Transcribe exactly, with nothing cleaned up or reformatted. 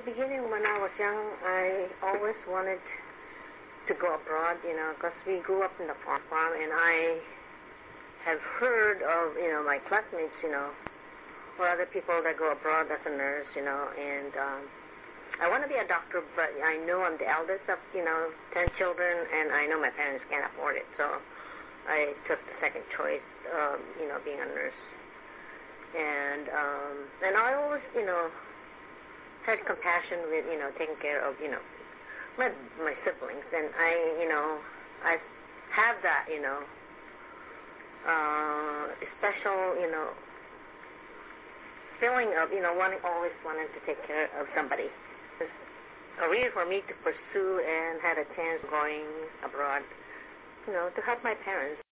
beginning, when I was young, I always wanted to go abroad, you know, because we grew up in the farm, farm, and I have heard of, you know, my classmates, you know, or other people that go abroad as a nurse, you know, and um, I want to be a doctor, but I know I'm the eldest of, you know, ten children, and I know my parents can't afford it, so I took the second choice, um, you know, being a nurse. And um, and I always, you know, had compassion with, you know, taking care of, you know, my my siblings, and I, you know, I have that, you know, uh, special, you know, feeling of, you know, wanting always wanting to take care of somebody. It's a career for me to pursue, and had a chance going abroad, you know, to help my parents.